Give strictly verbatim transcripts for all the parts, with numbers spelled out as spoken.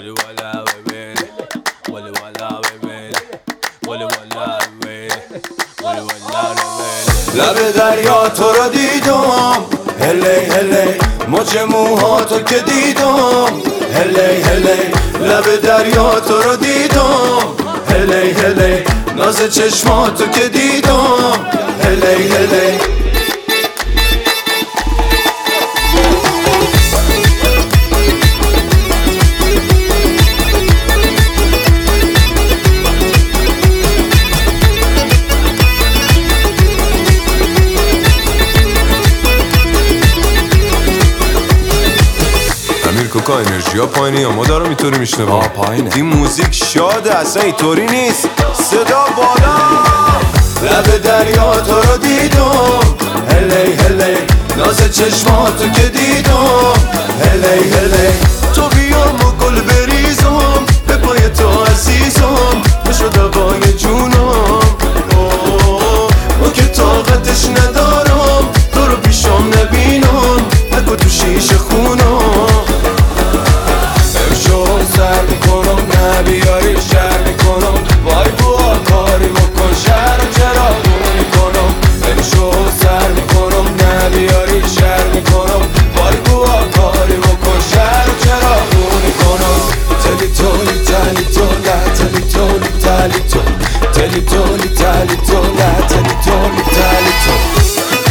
ولی والا ببین ولی والا ببین ولی والا ببین ولی والا ببین لب دریا تو رو دیدم هلی هلی موج موهاتو که دیدم هلی هلی لب دریا تو رو دیدم هلی هلی ناز چشماتو که دیدم هلی هلی کوکا انرژی ها پایینه یا ما دارم اینطوری میشنویم؟ آه پایینه. این موزیک شاده اصلا اینطوری نیست. صدا بالا. لب دریا تو رو دیدم هلی هلی ناز چشماتو که دیدم هلی هلی تو بیام و گل بریزم به پای تو عزیزم بشو دوای جونم او که طاقتش ندارم تو رو پیشم نبینم نگو تو شیشه خونم امشو سر میکنم نبیاری شر میکنم وای بوا کاری بکن شر و چراغونی کنم امشو سر میکنم نبیاری شر میکنم وای بوا کاری بکن شر و چراغونی کنم تلی تولی تلی تو نه تلی تولی تلی تو تلی تولی تلی تو نه تلی تولی تلی تو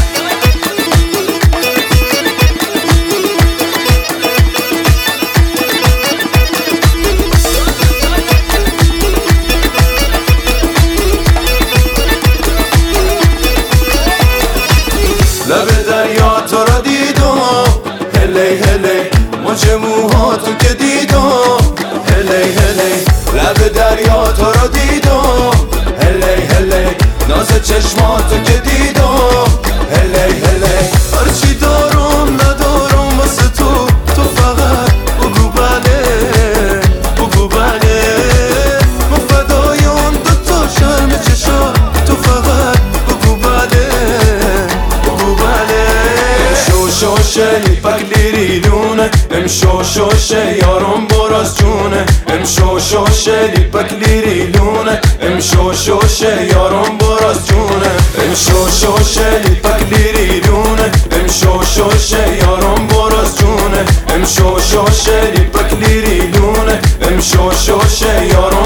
لب دریا تو رو دیدم هلی هلی موج موهاتو که دیدم هلی هلی لب دریا تو رو دیدم هلی هلی ناز چشماتو که دیدم هلی هلی هرچی دارم ندارم واسه تو تو فقط بگو بله بگو بله من فدای اون دوتا شرم چشا تو فقط بگو بله شوشه لیپک لیری لونه ام شو شوشه یارم براز جونه ام شو شوشه لیپک لیری لونه ام شو شوشه یارم براز جونه ام شو شوشه لیپک لیری لونه ام شو شوشه یارم براز جونه ام شو شوشه لیپک لیری لونه ام شو شوشه یارم